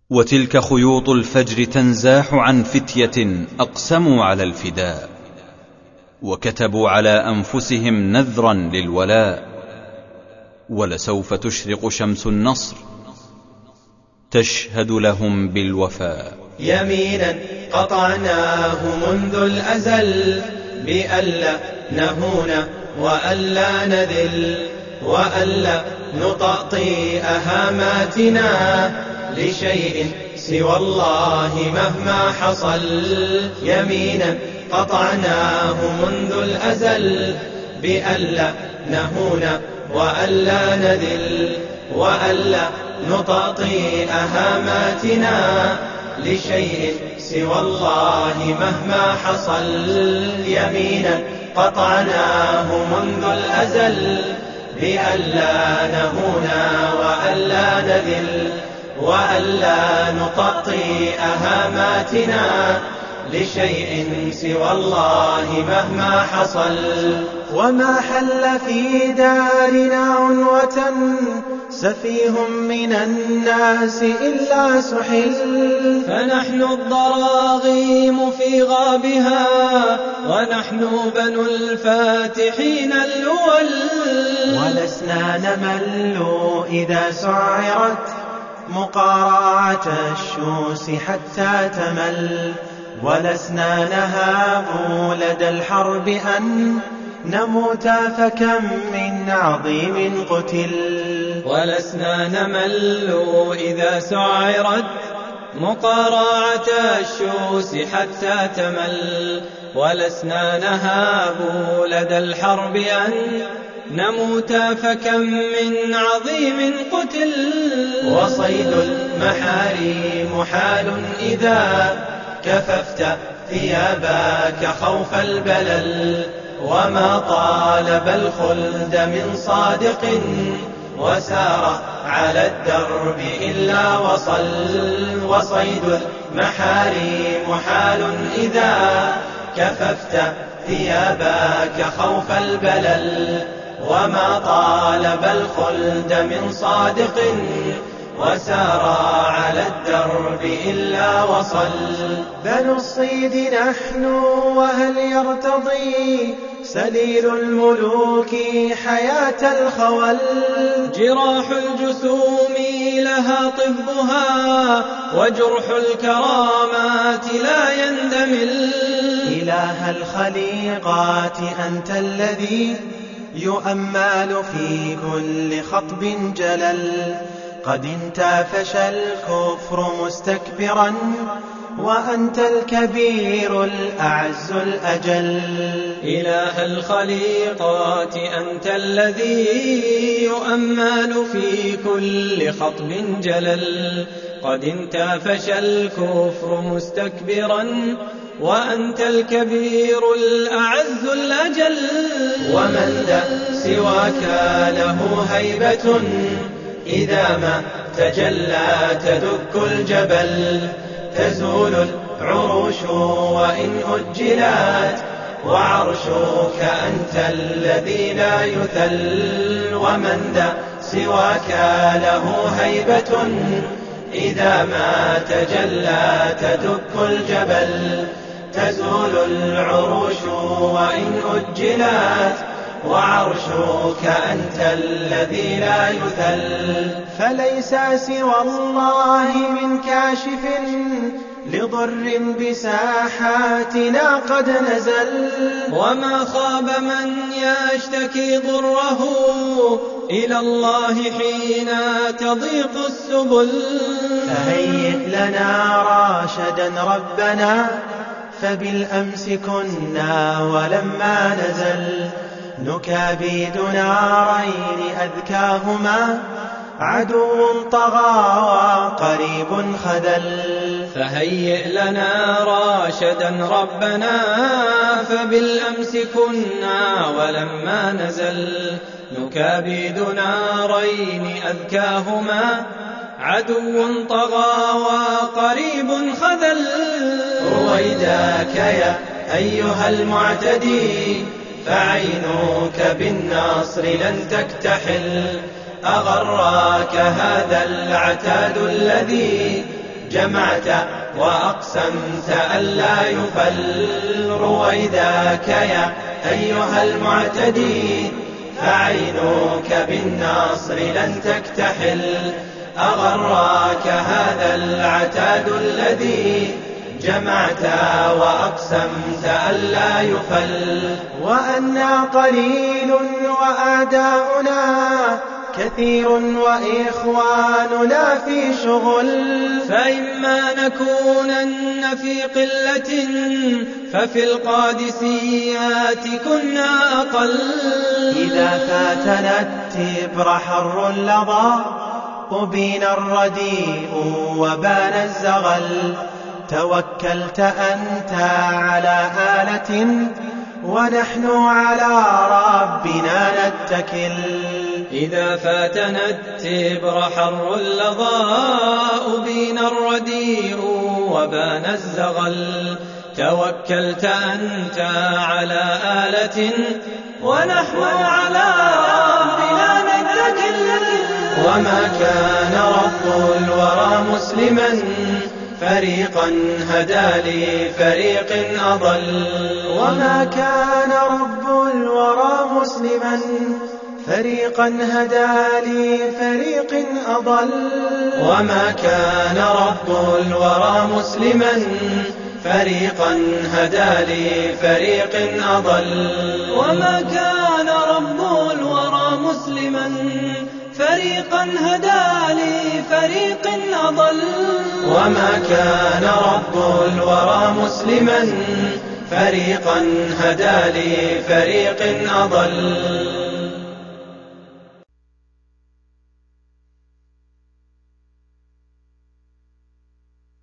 وتلك خيوط الفجر تنزاح عن فتية أقسموا على الفداء، وكتبوا على أنفسهم نذرا للولاء. ولسوف تشرق شمس النصر تشهد لهم بالوفاء. يمينا قطعناه منذ الأزل بألا نهون وألا نذل وألا نطأطئ هاماتنا لشيء سوى الله مهما حصل. يمينا قطعناه منذ الأزل بألا نهون وألا نذل وألا نطأطئ هاماتنا لشيء سوى الله مهما حصل. يمينا قطعناه منذ الأزل بألا نهون وألا نذل وألا نطأطئ هاماتنا لشيء سوى الله مهما حصل. وما حل في دارنا عنوة سفيه من الناس إلا سحل. فنحن الضراغيم في غابها ونحن بنو الفاتحين الأول. ولسنا نمل إذا سعرت مقارعة الشوس حتى تمل. ولسنا نهاب لدى الحرب أن نموت فكم من عظيم قتل. ولسنا نمل إذا سعرت مقارعة الشوس حتى تمل. ولسنا نهاب لدى الحرب أن نموت فكم من عظيم قتل. وصيد المحارم محال إذا كففت ثيابك خوف البلل. وما طالب الخلد من صادق وسار على الدرب إلا وصل. وصيد المحارم محال إذا كففت ثيابك خوف البلل. وما طالب الخلد من صادق وسار على الدرب إلا وصل. بنو الصيد نحن وهل يرتضي سليل الملوك حياة الخول. جراح الجسوم لها طبها وجرح الكرامات لا يندمل. إله الخليقات أنت الذي يؤمل في كل خطب جلل. قد انتفش الكفر مستكبرا وأنت الكبير الأعز الأجل. إله الخليقات أنت الذي يؤمل في كل خطب جلل. قد انتفش الكفر مستكبرا وأنت الكبير الأعز الأجل. ومن ذا سواك له هيبة إذا ما تجلى تدك الجبل. تزول العروش وإن أجلت وعرشك أنت الذي لا يثل. ومن ذا سواك له هيبة إذا ما تجلى تدك الجبل. تزول العروش وإن أجلت وعرشك أنت الذي لا يثل. فليس سوى الله من كاشف لضر بساحاتنا قد نزل. وما خاب من يشتكي ضره إلى الله حين تضيق السبل. فهيئ لنا راشدا ربنا فبالأمس كنا ولما نزل. نكابد نارين أذكاهما عدو طغى وقريب خذل. فهيئ لنا راشدا ربنا فبالأمس كنا ولما نزل. نكابد نارين أذكاهما عدو طغى وقريب خذل. رويداك يا أيها المعتدي فعينك بالنصر لن تكتحل. أغراك هذا العتاد الذي جمعت وأقسمت ألا يفل. رويداك يا أيها المعتدي فعينك بالنصر لن تكتحل. أغراك هذا العتاد الذي جمعت وأقسمت ألا يفل. وأنا قليل وأعداؤنا كثير وإخواننا في شغل. فإما نكونن في قلة ففي القادسيات كنا أقل. إذا فاتنا التبر حر لظى أبين الرديء وبان الزغل. توكلت أنت على آلة ونحن على ربنا نتكل. إذا فاتنا التبر حر اللظاء بين الرديء وبان الزغل. توكلت أنت على آلة ونحن على ربنا نتكل. وما كان رب الورى مسلما فريقا هدى لفريق أضل. وما كان رب الورى مسلما فريقا هدى لفريق أضل. وما كان رب الورى مسلما فريقا هدى لفريق أضل. وما كان رب الورى مسلما فريقا هدى لفريق أضل. وما كان رب الورى مسلما فريقا هدى لفريق أضل.